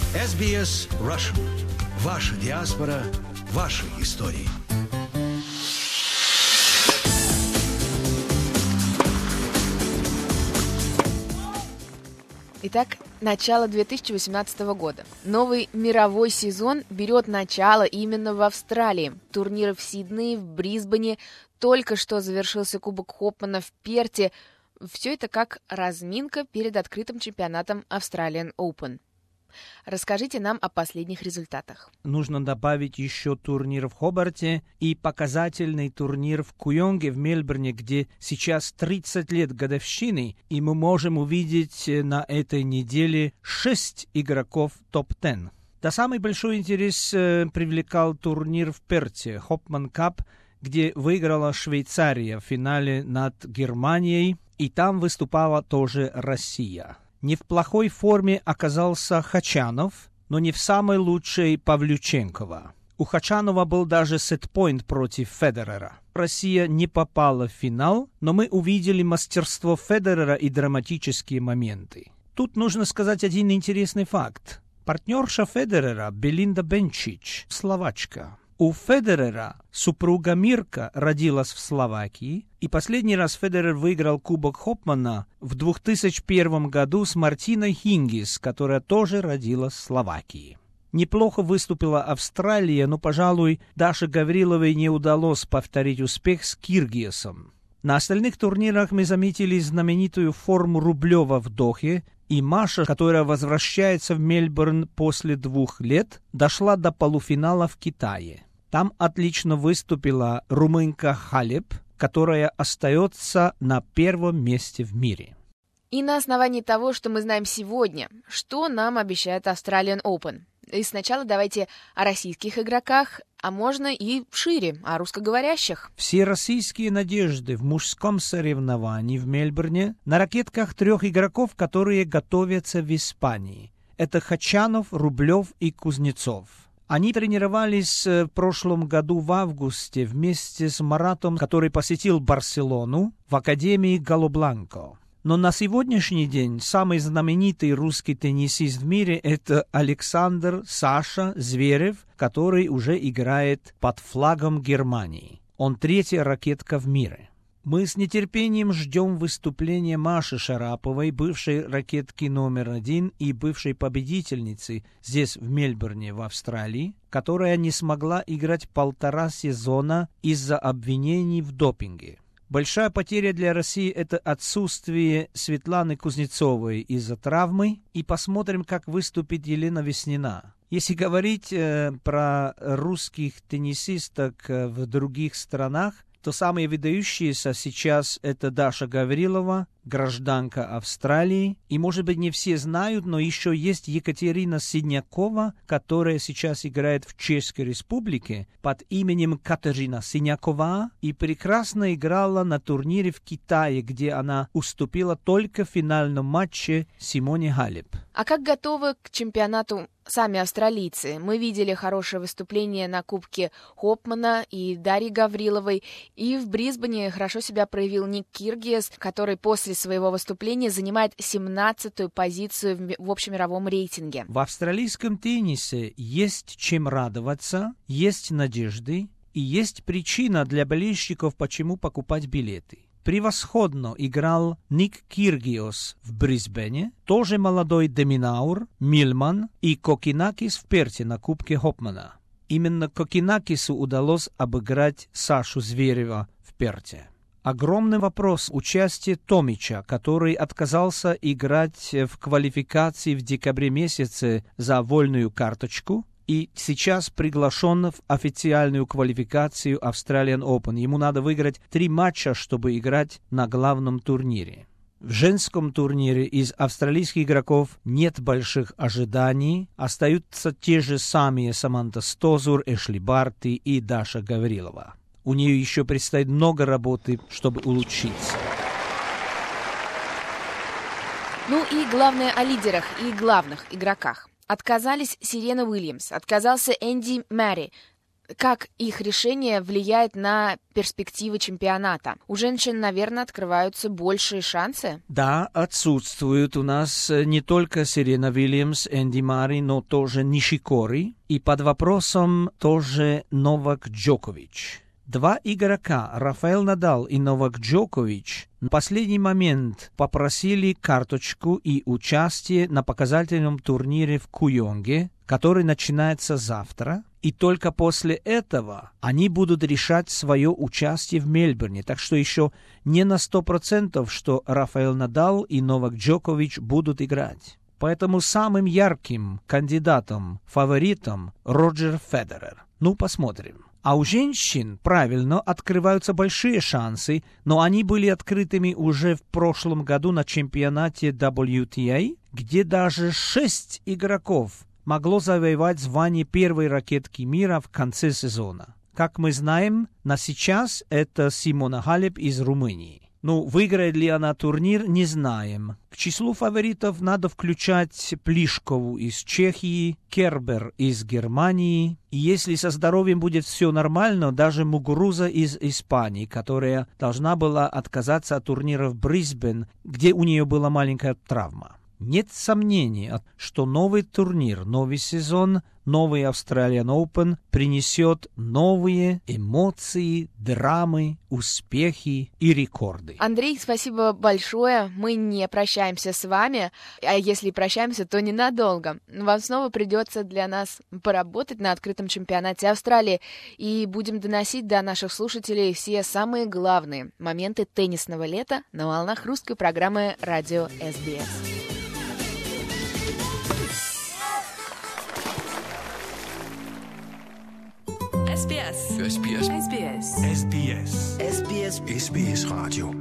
SBS Russian. Ваша диаспора, ваши истории. Итак, начало 2018 года. Новый мировой сезон берет начало именно в Австралии. Турниры в Сиднее, в Брисбене, только что завершился Кубок Хопмана в Перте. Все это как разминка перед открытым чемпионатом Australian Open. Расскажите нам о последних результатах. Нужно добавить еще турнир в Хобарте и показательный турнир в Куйонге в Мельбурне, где сейчас 30 лет годовщины, и мы можем увидеть на этой неделе 6 игроков топ-10. Да, самый большой интерес привлекал турнир в Перте, Хопман Кап, где выиграла Швейцария в финале над Германией, и там выступала тоже Россия. Не в плохой форме оказался Хачанов, но не в самой лучшей Павлюченкова. У Хачанова был даже сетпоинт против Федерера. Россия не попала в финал, но мы увидели мастерство Федерера и драматические моменты. Тут нужно сказать один интересный факт. Партнерша Федерера Белинда Бенчич, словачка. У Федерера супруга Мирка родилась в Словакии, и последний раз Федерер выиграл Кубок Хопмана в 2001 году с Мартиной Хингис, которая тоже родилась в Словакии. Неплохо выступила Австралия, но, пожалуй, Даше Гавриловой не удалось повторить успех с Киргизом. На остальных турнирах мы заметили знаменитую форму Рублева в Дохе, и Маша, которая возвращается в Мельбурн после 2 лет, дошла до полуфинала в Китае. Там отлично выступила румынка Халеп, которая остается на 1-м месте в мире. И на основании того, что мы знаем сегодня, что нам обещает Australian Open? И сначала давайте о российских игроках, а можно и шире, о русскоговорящих. Все российские надежды в мужском соревновании в Мельбурне на ракетках 3 игроков, которые готовятся в Испании. Это Хачанов, Рублев и Кузнецов. Они тренировались в прошлом году в августе вместе с Маратом, который посетил Барселону в Академии Галобланко. Но на сегодняшний день самый знаменитый русский теннисист в мире – это Александр Саша Зверев, который уже играет под флагом Германии. Он 3-я ракетка в мире. Мы с нетерпением ждем выступления Маши Шараповой, бывшей ракетки номер 1 и бывшей победительницы здесь, в Мельбурне, в Австралии, которая не смогла играть 1,5 сезона из-за обвинений в допинге. Большая потеря для России – это отсутствие Светланы Кузнецовой из-за травмы. И посмотрим, как выступит Елена Веснина. Если говорить про русских теннисисток в других странах, то самые выдающиеся сейчас – это Даша Гаврилова, гражданка Австралии. И, может быть, не все знают, но еще есть Екатерина Синякова, которая сейчас играет в Чешской Республике под именем Катерина Синякова и прекрасно играла на турнире в Китае, где она уступила только в финальном матче Симоне Халеп. А как готовы к чемпионату сами австралийцы? Мы видели хорошее выступление на Кубке Хопмана и Дарьи Гавриловой, и в Брисбене хорошо себя проявил Ник Киргиз, который после своего выступления занимает 17-ю позицию в общемировом рейтинге. В австралийском теннисе есть чем радоваться, есть надежды и есть причина для болельщиков, почему покупать билеты. Превосходно играл Ник Киргиос в Брисбене, тоже молодой Деминаур, Милман и Кокинакис в Перте на Кубке Хопмана. Именно Кокинакису удалось обыграть Сашу Зверева в Перте. Огромный вопрос участия Томича, который отказался играть в квалификации в декабре месяце за вольную карточку и сейчас приглашен в официальную квалификацию Australian Open. Ему надо выиграть 3 матча, чтобы играть на главном турнире. В женском турнире из австралийских игроков нет больших ожиданий. Остаются те же самые Саманта Стозур, Эшли Барти и Даша Гаврилова. У нее еще предстоит много работы, чтобы улучшиться. Ну и главное о лидерах и главных игроках. Отказались Сирена Уильямс, отказался Энди Мэри. как их решение влияет на перспективы чемпионата? У женщин, наверное, открываются большие шансы? Да, отсутствуют у нас не только Серена Вильямс, Энди Мари, но тоже Нишикори. И под вопросом тоже Новак Джокович. Два игрока, Рафаэль Надал и Новак Джокович, в последний момент попросили карточку и участие на показательном турнире в Куйонге, который начинается завтра. И только после этого они будут решать свое участие в Мельбурне. Так что еще не на 100%, что Рафаэль Надал и Новак Джокович будут играть. Поэтому самым ярким кандидатом, фаворитом Роджер Федерер. Ну, посмотрим. А у женщин, правильно, открываются большие шансы, но они были открытыми уже в прошлом году на чемпионате WTA, где даже 6 игроков могло завоевать звание первой ракетки мира в конце сезона. Как мы знаем, на сейчас это Симона Халеп из Румынии. Ну, выиграет ли она турнир, не знаем. К числу фаворитов надо включать Плишкову из Чехии, Кербер из Германии. И если со здоровьем будет все нормально, даже Мугуруза из Испании, которая должна была отказаться от турнира в Брисбен, где у нее была маленькая травма. Нет сомнений, что новый турнир, новый сезон, новый Australian Open принесет новые эмоции, драмы, успехи и рекорды. Андрей, спасибо большое. Мы не прощаемся с вами, а если прощаемся, то ненадолго. Вам снова придется для нас поработать на открытом чемпионате Австралии, и будем доносить до наших слушателей все самые главные моменты теннисного лета на волнах русской программы «Радио СБС». SBS. SBS. SBS. SBS. SBS. SBS Radio.